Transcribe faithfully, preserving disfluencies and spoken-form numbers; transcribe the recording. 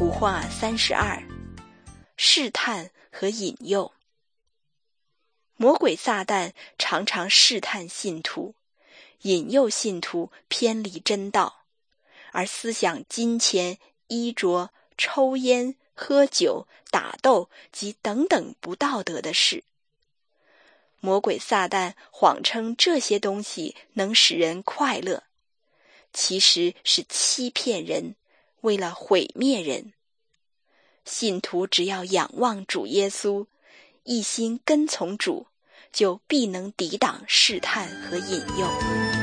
图画三十二，试探和引诱。魔鬼撒旦常常试探信徒，引诱信徒偏离真道，而思想金钱、衣着、抽烟、喝酒、打斗及等等不道德的事。魔鬼撒旦谎称这些东西能使人快乐，其实是欺骗人，为了毁灭人。信徒只要仰望主耶稣，一心跟从主，就必能抵挡试探和引诱。